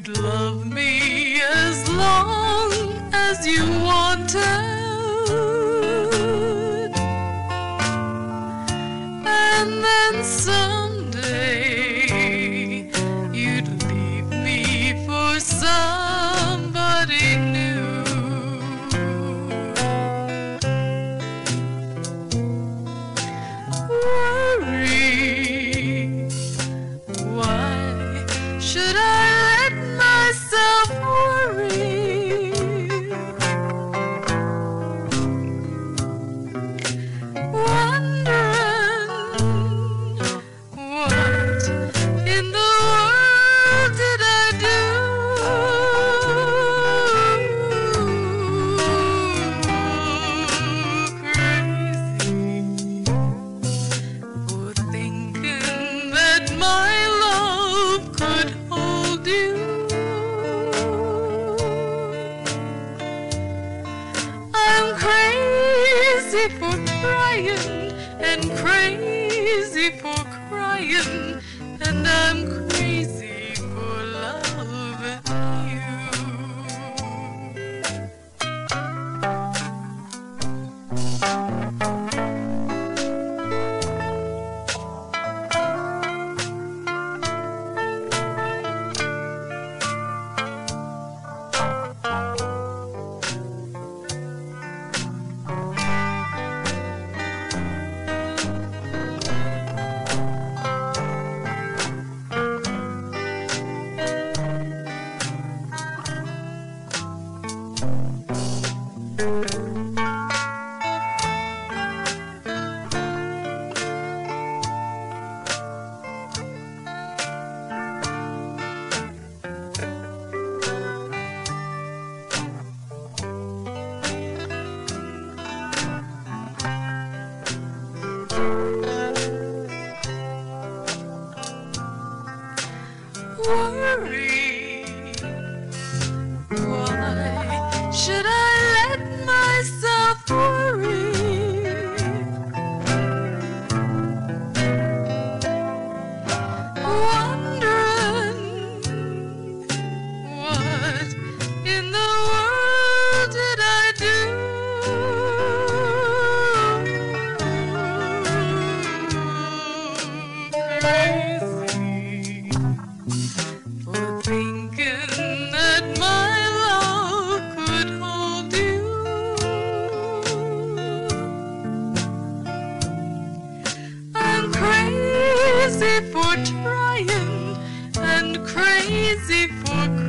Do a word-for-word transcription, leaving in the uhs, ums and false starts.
you'd love me as long as you wanted, and then someday you'd leave me for somebody new. Worry, why should I let myself worry? Wondering what in the world did I do? Crazy for thinking that my love could hold you. I'm crazy for trying and crazy for crying, and I'm crazy for loving you. Worry, why should I let myself worry? Wondering what in the world did I do? Crazy for thinking that my love could hold you. I'm crazy for trying and crazy for